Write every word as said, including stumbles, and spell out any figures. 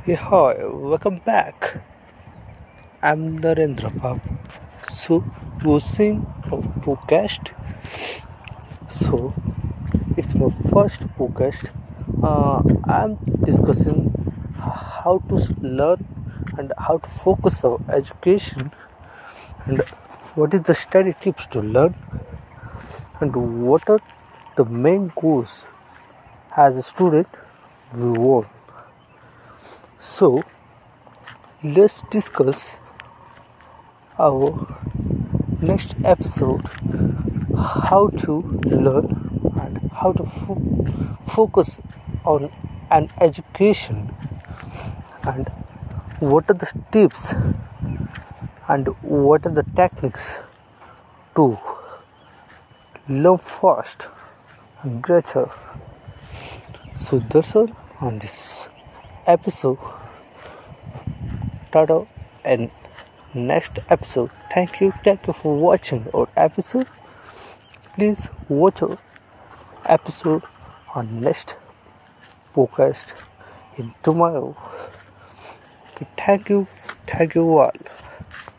Hey, hi, welcome back. I'm Narendra Bab. So, you're seeing a podcast. So, it's my first podcast. Uh, I'm discussing how to learn and how to focus our education and what is the study tips to learn and what are the main goals as a student we want. So, let's discuss our next episode how to learn and how to fo- focus on an education and what are the tips and what are the techniques to learn fast and greater. So that's all on this episode. Tata and next episode. Thank you, thank you for watching our episode. Please watch our episode on next podcast in tomorrow. Okay, thank you, thank you all.